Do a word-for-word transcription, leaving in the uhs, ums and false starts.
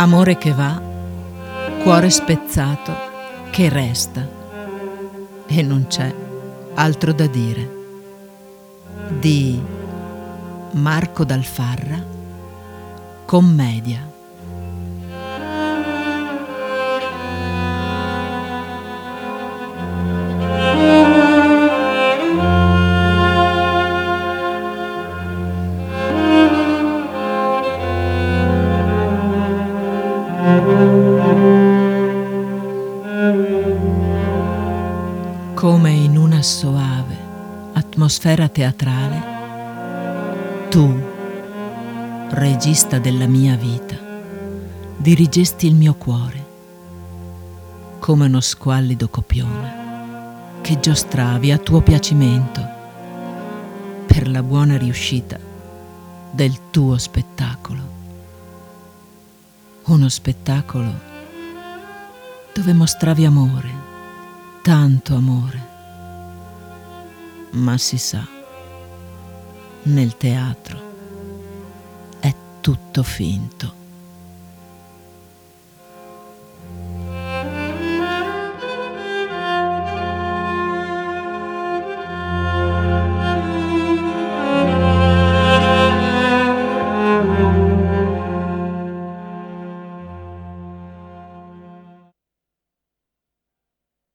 Amore che va, cuore spezzato che resta, e non c'è altro da dire. Di Marco Dal Farra, commedia. Come in una soave atmosfera teatrale, tu, regista della mia vita, dirigesti il mio cuore, come uno squallido copione che giostravi a tuo piacimento per la buona riuscita del tuo spettacolo. Uno spettacolo dove mostravi amore, tanto amore, ma si sa, nel teatro è tutto finto.